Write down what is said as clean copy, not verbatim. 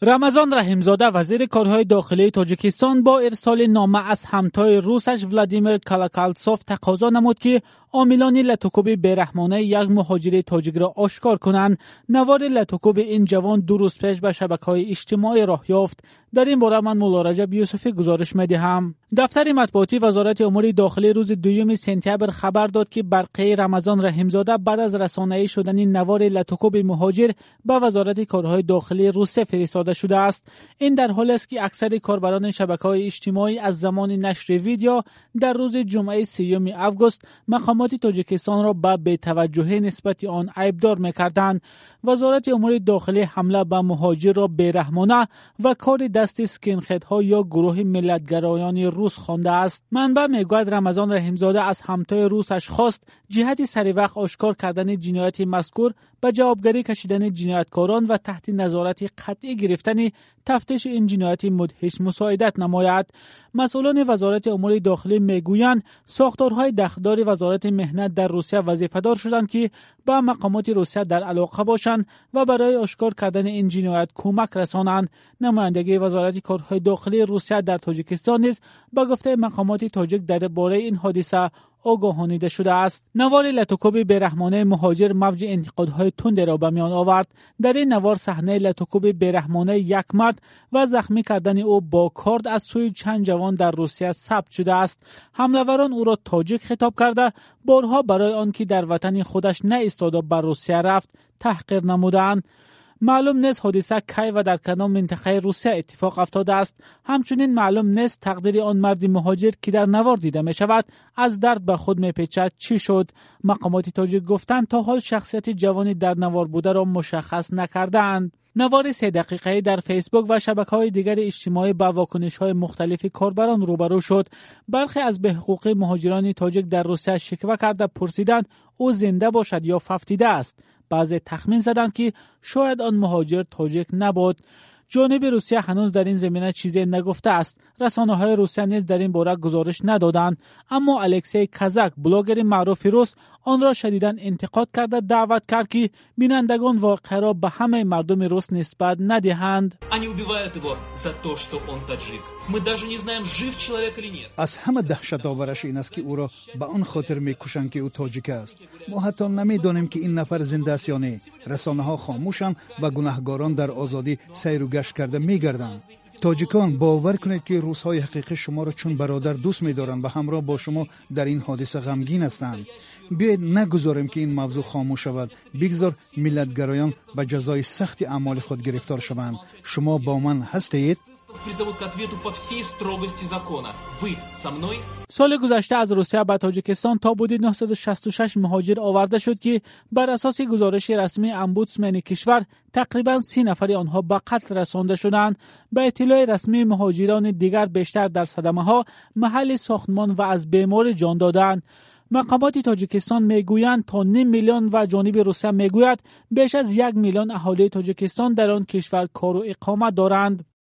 رمضان رحیمزاده وزیر کارهای داخلی تاجیکستان با ارسال نامه از همتای روسش ولادیمیر کالاکالتسوف تقاضا نمود که عاملان لطوکوب بیرحمانه یک مهاجر تاجیک را آشکار کنند. نوار لطوکوب این جوان 2 روز پیش به شبکه‌های اجتماعی راه یافت. در این باره من مولا رجب یوسفی گزارش می‌دهم. دفتر مطبوعاتی وزارت امور داخلی روز 2 سپتامبر خبر داد که برقه رمضان رحیمزاده بعد از رسانه‌ای شدن نوار لطوکوب مهاجر به وزارت کارهای داخلی روسیه فرستاده شده است. این در حالی است که اکثر کاربران شبکه‌های اجتماعی از زمان نشر ویدیو در روز جمعه 3 آگوست مقامات تاجیکستان را به بی‌توجهی نسبت آن عیبدار می‌کردند. وزارت امور داخلی حمله به مهاجر را بیرحمانه و کار دست اسکین‌هدها یا گروه ملت‌گرایان روس خوانده است. منبع میگوید رمضان رحیمزاده از همتای روسش خواست جهت سریع آشکار کردن جنایت مذکور به جوابگری کشیدن جنایتکاران و تحت نظارت قطعی گرفتن تفتیش این جنایت مدهش مساعدت نماید. مسئولان وزارت امور داخلی میگویند ساختارهای دخدار وزارت مهنت در روسیه وظیفه‌دار شدند که به مقامات روسیه در علاقه باشند و برای آشکار کردن این جنایت کمک رسانند. نمایندگی وزارت کارهای داخلی روسیه در تاجیکستان نیز به گفته مقامات تاجیک درباره این حادثه آگاهانیده شده است. نوار لطوکوب بیرحمانه مهاجر موج انتقادهای تند را به میان آورد. در این نوار صحنه لطوکوب بیرحمانه یک مرد و زخمی کردن او با کارد از سوی چند جوان در روسیه ثبت شده است. حمله‌وران او را تاجیک خطاب کرده بارها برای آنکه در وطن خودش نایستاد و بر روسیه رفت تحقیر نمودند. معلوم نیست حادثه کی و در کدام منطقه روسیه اتفاق افتاده است. همچنین معلوم نیست تقدیر آن مرد مهاجر که در نوار دیده می شود از درد به خود می پیچد چی شد. مقامات تاجیک گفتند تا حال شخصیت جوانی در نوار بوده را مشخص نکردند. نوار 3 دقیقه‌ای در فیسبوک و شبکه‌های دیگر اجتماعی با واکنش‌های مختلف کاربران روبرو شد. برخی از به حقوق مهاجران تاجیک در روسیه شکوه کرده پرسیدند او زنده باشد یا ففتیده است. بعضی تخمین زدند که شاید آن مهاجر تاجیک نبود. جانب روسیه هنوز در این زمینه چیزی نگفته است. رسانه‌های روسیه نیز در این باره گزارش ندادند. اما الکسی کازاک بلاگر معروف روس آن را شدیداً انتقاد کرده دعوت کرد که بینندگان واقعه را به همه مردم روس نسبت ندهند. از همه دهشت آورش این است که او را به آن خاطر میکشند که او تاجیک است. ما حتی نمیدانیم که این نفر زنده است یا نه. رسانه‌ها خاموشند و گناهکاران در آزادی سیر و گشت کرده میگردند. تاجیکان باور کنید که روس‌های حقیقی شما را چون برادر دوست می‌دارند و همراه با شما در این حادثه غمگین هستند. بیایید نگذاریم که این موضوع خاموش شود. بگذار ملت‌گرایان به جزای سخت اعمال خود گرفتار شوند. شما با من هستید؟ سال گذشته از روسیه به تاجیکستان تا حدود 966 مهاجر آورده شد که بر اساس گزارش رسمی امبودسمن کشور تقریبا 30 نفر آنها به قتل رسانده شدند. به اطلاع رسمی مهاجران دیگر بیشتر در صدمه‌ها محل ساختمان و از بیمار جان دادند. مقامات تاجیکستان میگویند تا 9 میلیون و جانب روسیه میگوید بیش از 1 میلیون اهالی تاجیکستان در آن کشور کار و اقامت دارند.